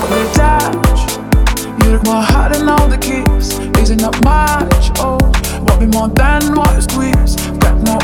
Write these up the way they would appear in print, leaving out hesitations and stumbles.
Could touch. You took my heart and all the keys. Isn't that much? Oh, what be more than what you squeeze? Got no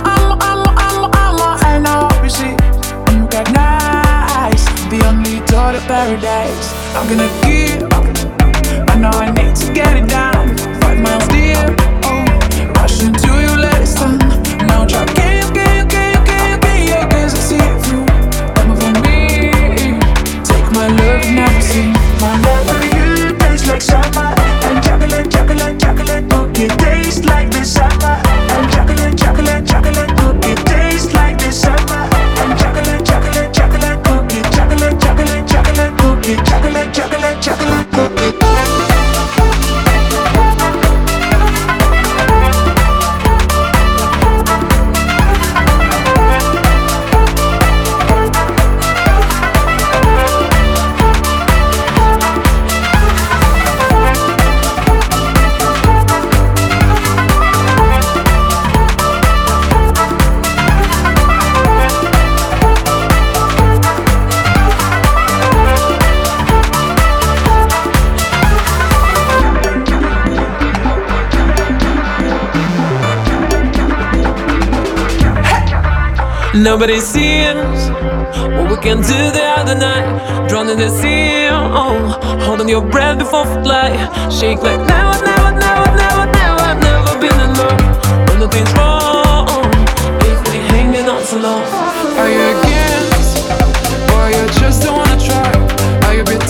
and I hope you see. And you got nice. The only door to paradise. I'm gonna give. I know I need to get it down. 5 miles deep. Oh, rush into you, let it stun. Now try, can you, cause I see it through. Come over me. Take my love, never seen. My love for you tastes like summer. And chocolate, chocolate, chocolate cookie tastes like the summer. And chocolate, chocolate, chocolate cookie tastes like the summer. And chocolate, chocolate, chocolate cookie, chocolate, chocolate, chocolate cookie, chocolate, chocolate, chocolate cookie. Nobody sees what we can do the other night. Drowned in the sea, oh, holding your breath before flight. Shake like never, never, never, never, never, I've never been alone. When nothing's wrong, if we hanging on so long. Are you against? Or you just don't wanna try? Are you